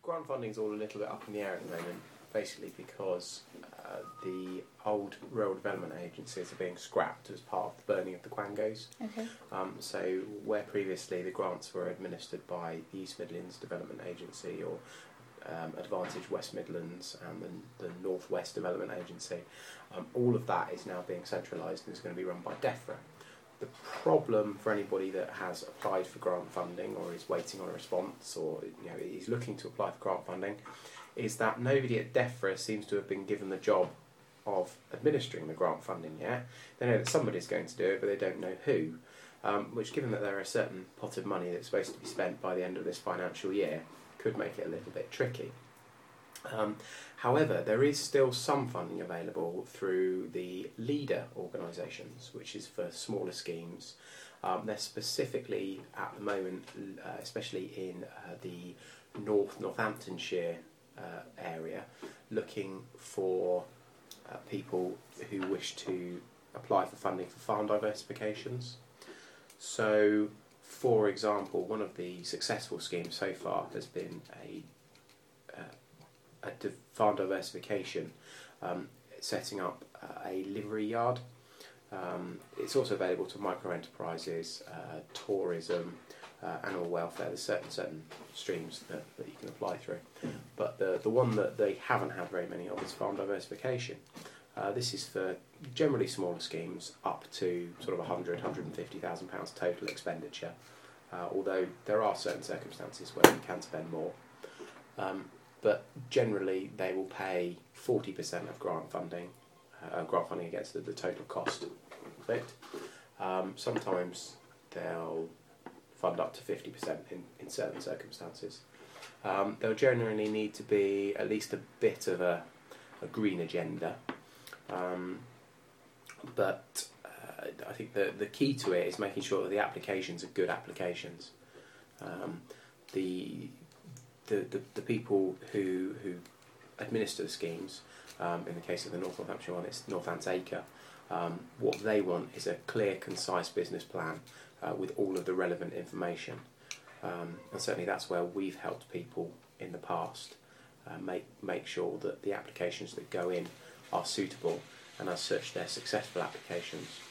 grant funding is all a little bit up in the air at the moment, basically because the old rural development agencies are being scrapped as part of the burning of the Quangos. Okay. So where previously the grants were administered by the East Midlands Development Agency or Advantage West Midlands and the North West Development Agency, all of that is now being centralised and is going to be run by DEFRA. The problem for anybody that has applied for grant funding or is waiting on a response or is looking to apply for grant funding is that nobody at DEFRA seems to have been given the job of administering the grant funding yet. They know that somebody's going to do it, but they don't know who. Which, given that there are a certain pot of money that's supposed to be spent by the end of this financial year, could make it a little bit tricky. However, there is still some funding available through the LEADER organisations, which is for smaller schemes. They're specifically, at the moment, especially in the Northamptonshire area, looking for people who wish to apply for funding for farm diversifications. So, for example, one of the successful schemes so far has been a farm diversification, setting up a livery yard. It's also available to micro enterprises, tourism, animal welfare. There's certain streams that you can apply through. But the one that they haven't had very many of is farm diversification. This is for generally smaller schemes up to sort of £150,000 total expenditure, although there are certain circumstances where you can spend more. But generally they will pay 40% of grant funding against the total cost of it. Sometimes they'll fund up to 50% in certain circumstances. There'll generally need to be at least a bit of a green agenda. But I think the key to it is making sure that the applications are good applications. The people who administer the schemes, in the case of the North Northamptonshire one, it's Northants Acre. What they want is a clear, concise business plan with all of the relevant information. And certainly that's where we've helped people in the past make sure that the applications that go in are suitable, and as such they're successful applications.